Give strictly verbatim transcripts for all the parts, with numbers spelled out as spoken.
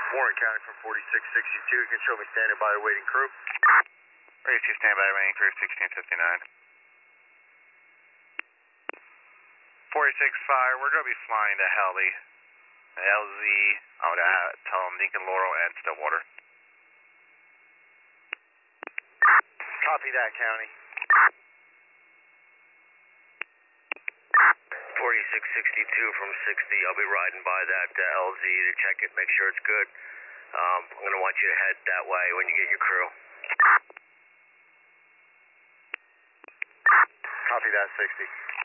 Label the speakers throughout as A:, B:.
A: Warren County from forty-six sixty-two. You can show me standing by waiting crew.
B: Receive standby waiting crew sixteen fifty-nine. forty-six fire, we're going to be flying to Heli. L Z, I would uh, tell them Lincoln Laurel and Stillwater.
A: Copy that, County. forty-six sixty-two from sixty. I'll be riding by that uh, L Z to check it, make sure it's good. Um, I'm going to want you to head that way when you get your crew. Copy that, sixty.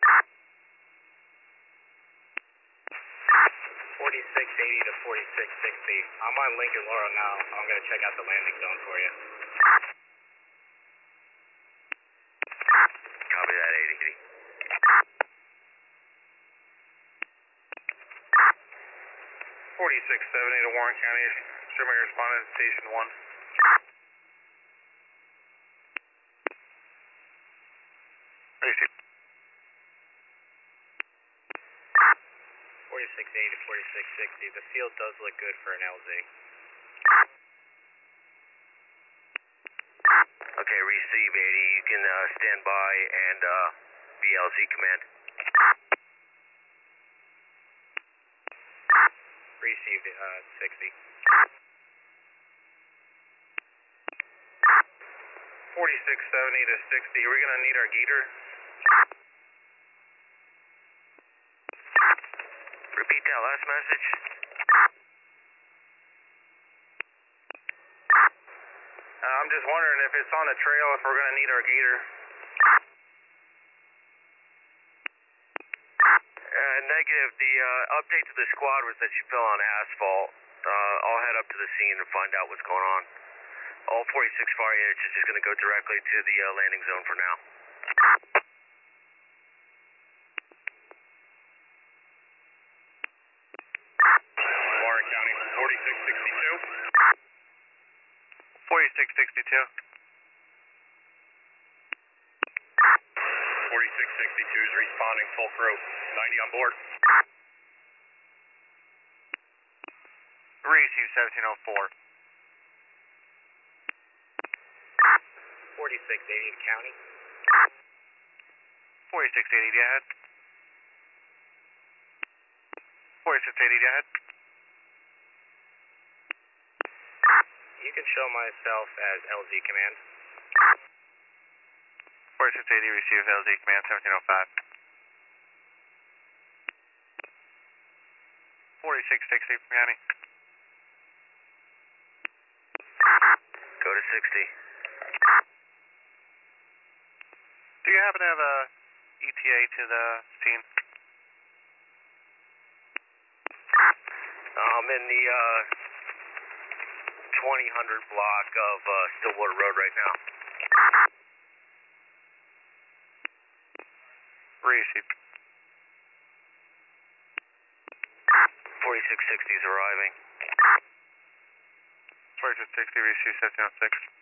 C: forty-six eighty to forty-six sixty. I'm on Lincoln Laurel now. I'm going to check out the landing zone for you.
A: Copy that, eighty.
B: forty-six seventy to Warren County. Show me your respondent station one. Receive.
C: forty-six eighty to forty-six sixty. The field does look good for an L Z.
A: Okay, receive, eighty. You can uh, stand by and uh, be L Z command.
C: Received uh, sixty.
B: forty-six seventy to sixty. Are we going to need our gator?
A: Repeat that last message.
B: Uh, I'm just wondering if it's on the trail, if we're going to need our gator.
A: Uh, negative. The uh, update to the squad was that you fell on asphalt. Uh, I'll head up to the scene and find out what's going on. All forty-six fire units is just going to go directly to the uh, landing zone for now.
B: Warren County, forty-six sixty-two. forty-six sixty-two. forty-six sixty-two is responding, full crew. ninety on board. Receive seventeen oh four.
C: forty-six eighty to county.
B: forty-six eighty, go ahead. forty-six eighty, go ahead.
C: You can show myself as L Z command.
B: forty-six eighty, receive L Z command seventeen oh five. forty-six sixty from county.
A: Go to sixty.
B: Do you happen to have a E T A to the scene?
A: I'm in the uh, twenty hundred block of uh, Stillwater Road right now.
B: Receive.
A: forty-six sixty is arriving.
B: forty-six sixty, receive seventeen oh six.